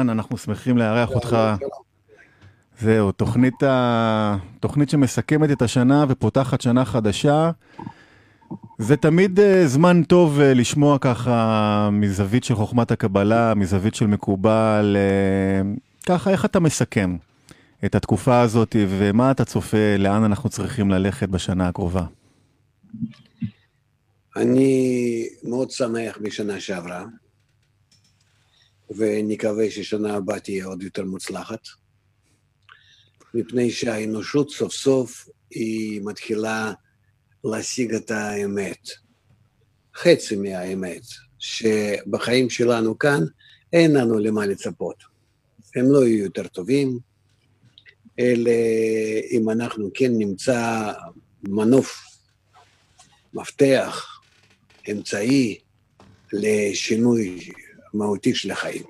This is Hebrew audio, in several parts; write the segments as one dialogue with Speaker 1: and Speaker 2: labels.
Speaker 1: אנחנו שמחים לארח אותך.
Speaker 2: שלום.
Speaker 1: זהו, תוכנית שמסכמת את השנה ופותחת שנה חדשה. זה תמיד זמן טוב לשמוע ככה מזווית של חוכמת הקבלה, מזווית של מקובל. ככה, איך אתה מסכם את התקופה הזאת ומה אתה צופה, לאן אנחנו צריכים ללכת בשנה הקרובה?
Speaker 2: אני מאוד שמח בשנה שעברה, ונקווה ששנה הבאה תהיה עוד יותר מוצלחת, מפני שהאנושות סוף סוף היא מתחילה להשיג את האמת, חצי מהאמת, שבחיים שלנו כאן אין לנו למה לצפות. הם לא יהיו יותר טובים, אלא אם אנחנו כן נמצא מנוף, מפתח, אמצעי לשינוי מהותי של החיים.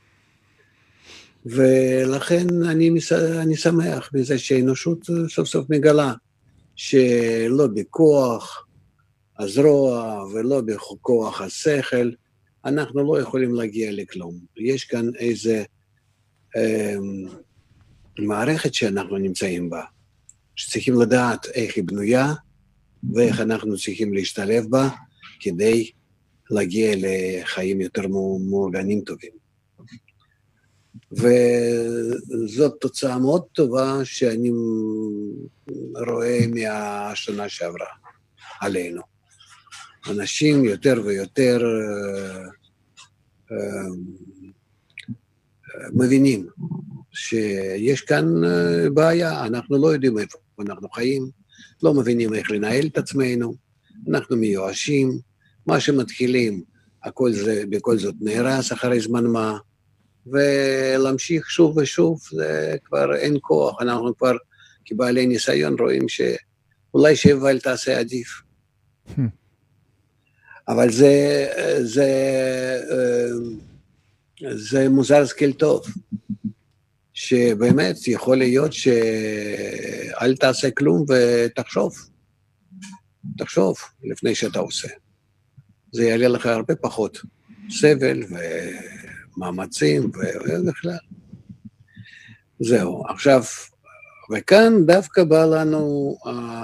Speaker 2: ולכן אני שמח בזה שהאנושות סוף סוף מגלה שלא בכוח הזרוע ולא בכוח השכל, אנחנו לא יכולים להגיע לכלום. יש כאן איזה מערכת שאנחנו נמצאים בה, שצריכים לדעת איך היא בנויה, ואיך אנחנו צריכים להשתלב בה, כדי להגיע לחיים יותר מאורגנים טובים. וזאת תוצאה מאוד טובה שאני רואה מהשנה שעברה עלינו. אנשים יותר ויותר מבינים שיש כאן בעיה, אנחנו לא יודעים איפה אנחנו חיים, לא מבינים איך לנהל את עצמנו, אנחנו מיואשים, מה שמתחילים, הכל זה בכל זאת נהרס אחרי זמן מה, ולהמשיך שוב ושוב, זה כבר אין כוח, אנחנו כבר כבעלי ניסיון רואים שאולי שבל תעשה עדיף. אבל זה מוזר סקל טוב, שבאמת יכול להיות שאל תעשה כלום תחשוב לפני שאתה עושה. זה יעלה לך הרבה פחות סבל ומאמצים ובכלל. זהו, עכשיו, וכאן דווקא בא לנו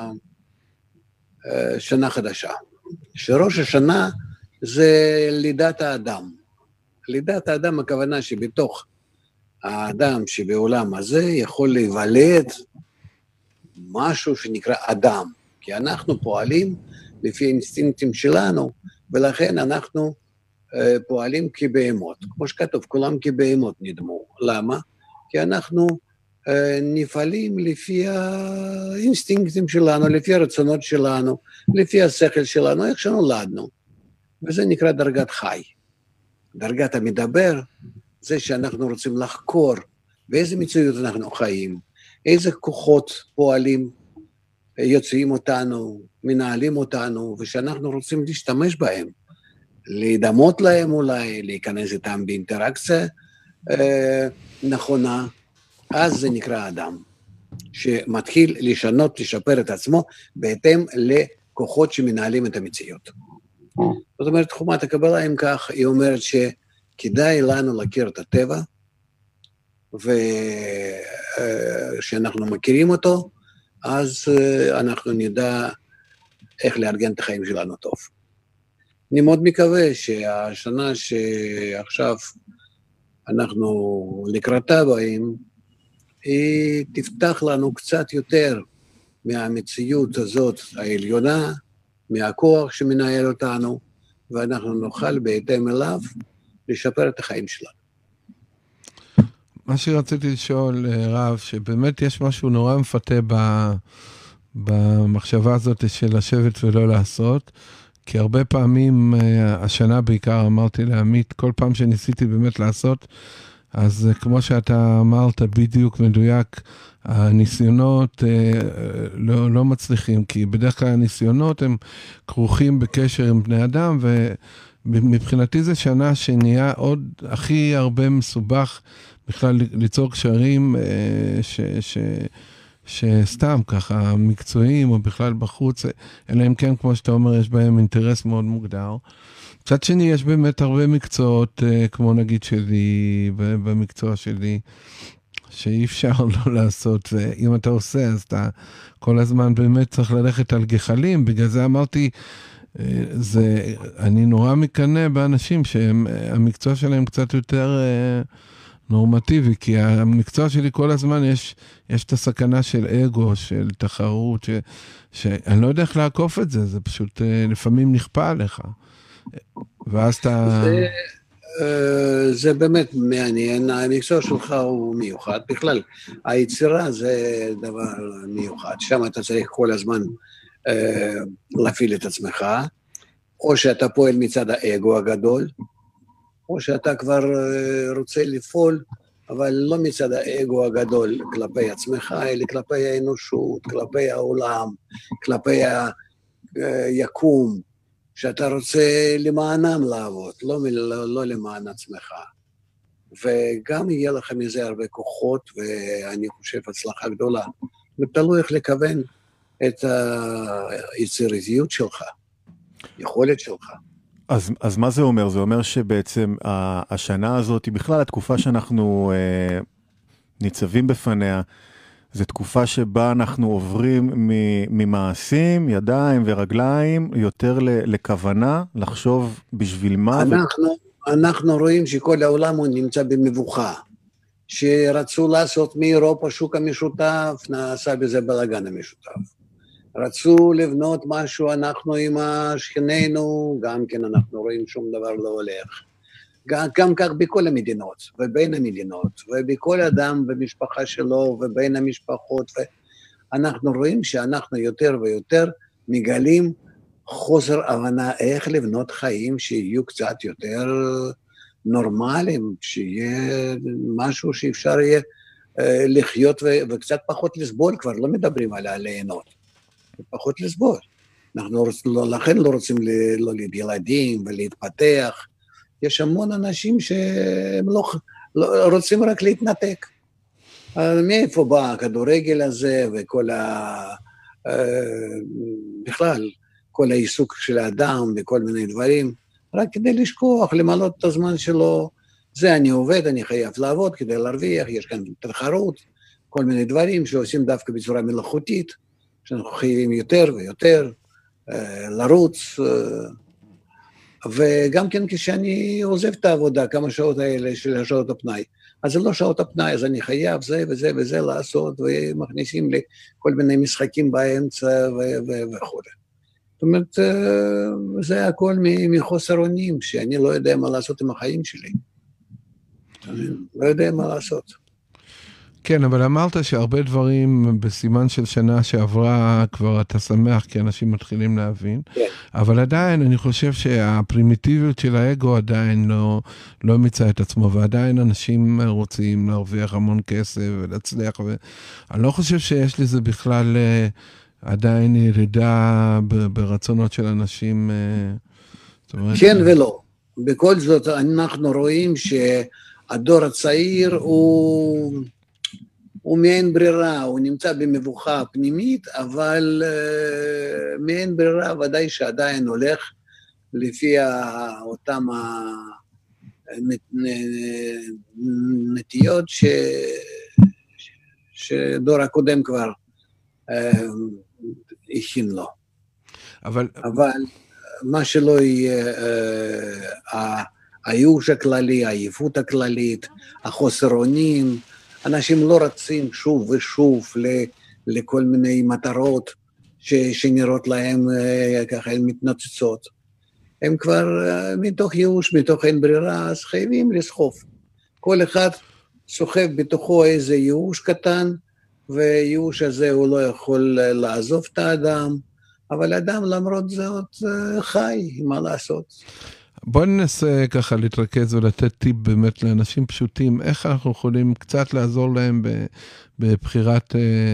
Speaker 2: שנה חדשה, שראש השנה זה לידת האדם. לידת האדם הכוונה שבתוך האדם שבעולם הזה יכול להיוולד משהו שנקרא אדם, כי אנחנו פועלים לפי האינסטינקטים שלנו, ולכן אנחנו פועלים כבהמות, כמו שכתוב, כולם כבהמות נדמו. למה? כי אנחנו נפעלים לפי האינסטינקטים שלנו, לפי הרצונות שלנו, לפי השכל שלנו, איך שנולדנו. וזה נקרא דרגת חי. דרגת המדבר, זה שאנחנו רוצים לחקור באיזה מציאות אנחנו חיים, איזה כוחות פועלים, יוצאים אותנו, מנהלים אותנו, ושאנחנו רוצים להשתמש בהם, להידמות להם אולי, להיכנס איתם באינטראקציה נכונה, אז זה נקרא אדם, שמתחיל לשנות, לשפר את עצמו, בהתאם לכוחות שמנהלים את המציאות. זאת אומרת, חוכמת הקבלה, אם כך, היא אומרת שכדאי לנו להכיר את הטבע, ושאנחנו מכירים אותו, אז אנחנו נדע איך לארגן את החיים שלנו טוב. אני מאוד מקווה שהשנה שעכשיו אנחנו לקראתה באים, היא תפתח לנו קצת יותר מהמציאות הזאת העליונה, מהכוח שמנהל אותנו, ואנחנו נוכל בהתאם אליו לשפר את החיים שלנו.
Speaker 3: מה שרציתי לשאול, רב, שבאמת יש משהו נורא מפתה במחשבה הזאת של לשבת ולא לעשות, כי הרבה פעמים, השנה בעיקר אמרתי לעמית, כל פעם שניסיתי באמת לעשות, אז כמו שאתה אמרת בדיוק מדויק, הניסיונות לא מצליחים, כי בדרך כלל הניסיונות הם כרוכים בקשר עם בני אדם, ומבחינתי זה שנה שנהיה עוד הכי הרבה מסובך, בכלל ליצור קשרים שסתם ככה מקצועיים או בכלל בחוץ, אלא אם כן, כמו שאתה אומר, יש בהם אינטרס מאוד מוגדר. מצד שני, יש באמת הרבה מקצועות, כמו נגיד שלי, במקצוע שלי, שאי אפשר לא לעשות, ואם אתה עושה, אז אתה כל הזמן באמת צריך ללכת על גחלים, בגלל זה אמרתי, אני נורא מקנא באנשים שהמקצוע שלהם קצת יותר נורמטיבי, כי המקצוע שלי כל הזמן יש את הסכנה של אגו, של תחרות, שאני לא יודע איך לעקוף את זה, זה פשוט לפעמים נכפה עליך. ואז אתה...
Speaker 2: זה באמת מעניין, המקצוע שלך הוא מיוחד, בכלל, היצירה זה דבר מיוחד, שם אתה צריך כל הזמן להפעיל את עצמך, או שאתה פועל מצד האגו הגדול, או שאתה כבר רוצה לפעול, אבל לא מצד האגו הגדול כלפי עצמך, אלא כלפי האנושות, כלפי העולם, כלפי היקום, שאתה רוצה למענם לעבוד, לא למען עצמך. וגם יהיה לך מזה הרבה כוחות, ואני חושב הצלחה גדולה. ותלוי איך לכוון את היצירתיות שלך, יכולת שלך.
Speaker 1: אז מה זה אומר? זה אומר שבעצם השנה הזאת היא בכלל התקופה שאנחנו ניצבים בפניה, זו תקופה שבה אנחנו עוברים ממעשים, ידיים ורגליים, יותר לכוונה, לחשוב בשביל מה.
Speaker 2: אנחנו רואים שכל העולם הוא נמצא במבוכה, שרצו לעשות מאירופה שוק המשותף, נעשה בזה בלגן המשותף. רצו לבנות משהו, אנחנו עם השכנינו, גם כן אנחנו רואים שום דבר לא הולך. גם כך בכל המדינות, ובין המדינות, ובכל אדם במשפחה שלו, ובין המשפחות, ואנחנו רואים שאנחנו יותר ויותר מגלים חוסר הבנה איך לבנות חיים שיהיו קצת יותר נורמליים, שיהיה משהו שאפשר יהיה לחיות וקצת פחות לסבול, כבר לא מדברים על הליהנות, פחות לסבול. אנחנו לכן לא רוצים להוליד ילדים ולהתפתח, יש המון אנשים שהם לא רוצים רק להתנתק. מאיפה בא הכדורגל הזה וכל בכלל, כל העיסוק של האדם וכל מיני דברים, רק כדי לשכוח, למלות את הזמן שלו, זה אני עובד, אני חייב לעבוד כדי להרוויח, יש כאן תחרות, כל מיני דברים שעושים דווקא בצורה מלאכותית, שאנחנו חייבים יותר ויותר, לרוץ, וגם כן כשאני עוזב את העבודה, כמה שעות האלה של השעות הפנאי, אז זה לא שעות הפנאי, אז אני חייב זה וזה וזה לעשות, ומכניסים לי כל מיני משחקים באמצע וכו'. זאת אומרת, זה הכל מחוסר אונים, שאני לא יודע מה לעשות עם החיים שלי. אני לא יודע מה לעשות.
Speaker 3: כן, אבל אמרת שהרבה דברים בסימן של שנה שעברה כבר אתה שמח, כי אנשים מתחילים להבין, כן. אבל עדיין אני חושב שהפרימיטיביות של האגו עדיין לא מיצה את עצמו, ועדיין אנשים רוצים להרוויח המון כסף ולהצליח, ואני לא חושב שיש לזה בכלל עדיין ירידה ברצונות של אנשים.
Speaker 2: כן ולא. בכל זאת אנחנו רואים שהדור הצעיר הוא מעין ברירה, הוא נמצא במבוכה פנימית, אבל מעין ברירה ודאי שעדיין הולך לפי אותם הנטיות שדור הקודם כבר הכין לו. אבל מה שלא יהיה, הייאוש הכללי, העייפות הכללית, החוסר אונים, אנשים לא רצים שוב ושוב לכל מיני מטרות שנראות להם ככה, הן מתנוצצות. הם כבר מתוך ייאוש, מתוך אין ברירה, אז חייבים לסחוף. כל אחד סוחב בתוכו איזה ייאוש קטן, והייאוש הזה הוא לא יכול לעזוב את האדם, אבל האדם למרות זאת חי, מה לעשות?
Speaker 3: בוא ננסה ככה להתרכז ולתת טיפ באמת לאנשים פשוטים, איך אנחנו יכולים קצת לעזור להם בבחירת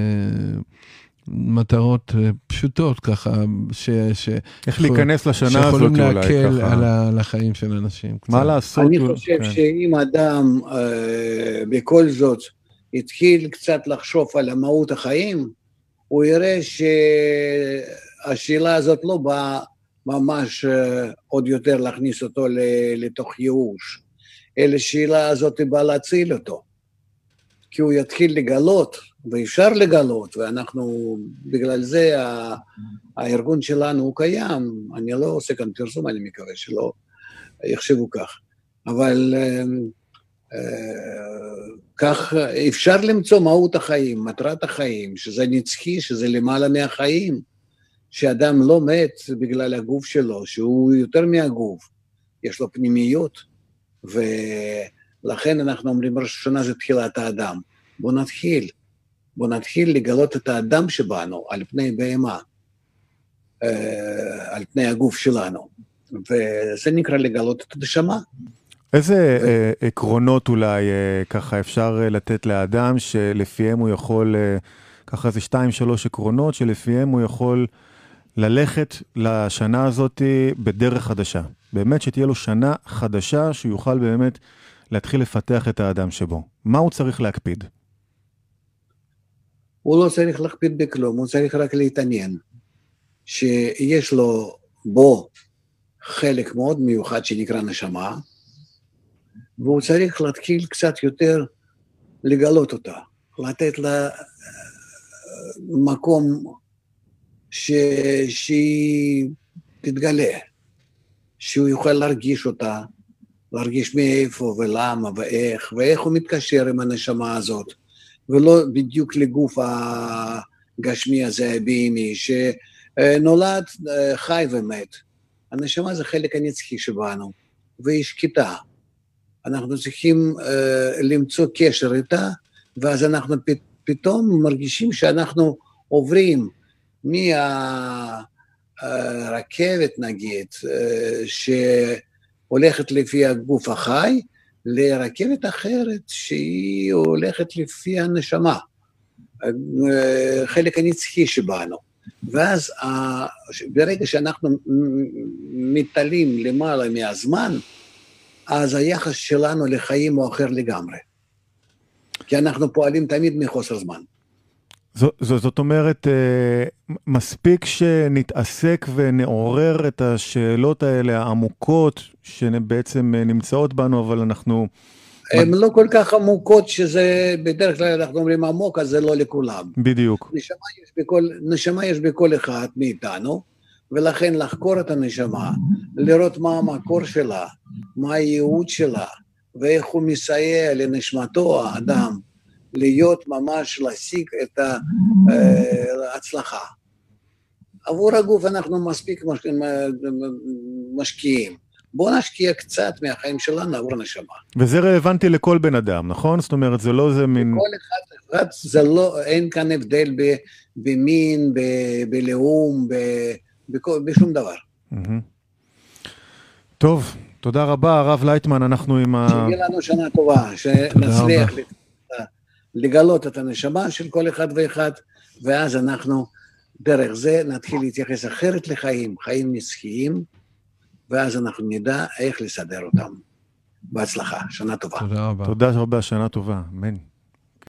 Speaker 3: מטרות פשוטות ככה,
Speaker 1: איך להיכנס לשנה הזאת אולי ככה.
Speaker 3: שיכולים להקל על החיים של אנשים.
Speaker 1: מה לעשות?
Speaker 2: אני חושב שאם אדם בכל זאת יתחיל קצת לחשוב על מהות החיים, הוא יראה שהשאלה הזאת לא באה ממש עוד יותר להכניס אותו לתוך ייאוש, אלא השאלה הזאת באה להציל אותו. כי הוא יתחיל לגלות, ואפשר לגלות, ואנחנו, בגלל זה הארגון שלנו הוא קיים, אני לא עושה כאן פרסום, אני מקווה שלא יחשבו כך, אבל כך אפשר למצוא מהות החיים, מטרת החיים, שזה נצחי, שזה למעלה מהחיים, שאדם לא מת בגלל הגוף שלו, שהוא יותר מהגוף, יש לו פנימיות, ולכן אנחנו אומרים ראש השנה זה תחילת האדם. בוא נתחיל לגלות את האדם שבנו על פני בהמה, על פני הגוף שלנו, וזה נקרא לגלות את הנשמה.
Speaker 1: איזה עקרונות אולי ככה אפשר לתת לאדם שלפיהם הוא יכול, ככה זה 2-3 עקרונות שלפיהם הוא יכול ללכת לשנה הזאת בדרך חדשה. באמת שתהיה לו שנה חדשה שהוא יוכל באמת להתחיל לפתח את האדם שבו. מה הוא צריך להקפיד?
Speaker 2: הוא לא צריך להקפיד בכלום, הוא צריך רק להתעניין. שיש לו בו חלק מאוד מיוחד שנקרא נשמה, והוא צריך להתחיל קצת יותר לגלות אותה, לתת לה מקום שהיא תתגלה, שהוא יוכל להרגיש אותה, להרגיש מאיפה ולמה ואיך הוא מתקשר עם הנשמה הזאת, ולא בדיוק לגוף הגשמי הזה הבימי, שנולד חי ומת. הנשמה זה חלק הנצחי שבנו, והיא שקטה. אנחנו צריכים למצוא קשר איתה, ואז אנחנו פתאום מרגישים שאנחנו עוברים מהרכבת נגיד, שהולכת לפי הגוף החי, לרכבת אחרת שהיא הולכת לפי הנשמה, חלק הנצחי שבנו. ואז ברגע שאנחנו מתעלים למעלה מהזמן, אז היחס שלנו לחיים הוא אחר לגמרי. כי אנחנו פועלים תמיד מחוסר זמן.
Speaker 1: זאת אומרת, מספיק שנתעסק ונעורר את השאלות האלה העמוקות, שבעצם נמצאות בנו, אבל אנחנו...
Speaker 2: הן לא כל כך עמוקות, שזה בדרך כלל אנחנו אומרים עמוק, אז זה לא לכולם.
Speaker 1: בדיוק.
Speaker 2: נשמה יש בכל אחד מאיתנו, ולכן לחקור את הנשמה, לראות מה המקור שלה, מה הייעוד שלה, ואיך הוא מסייע לנשמתו, האדם, להיות ממש להשיג את ההצלחה. עבור הגוף אנחנו מספיק משקיעים. בואו נשקיע קצת מהחיים שלנו עבור נשמה.
Speaker 1: וזה רלוונטי לכל בן אדם, נכון? זאת אומרת, זה לא זה מין...
Speaker 2: לכל אחד, זה לא, אין כאן הבדל במין, בלאום, בשום דבר.
Speaker 1: טוב, תודה רבה, הרב לייטמן, אנחנו עם
Speaker 2: שיהיה לנו שנה טובה, שנצליח לגלות את הנשמה של כל אחד ואחד, ואז אנחנו דרך זה נתחיל להתייחס אחרת לחיים, חיים נצחיים, ואז אנחנו נדע איך לסדר אותם. בהצלחה, שנה טובה.
Speaker 3: תודה רבה.
Speaker 1: תודה רבה, שנה טובה, אמן.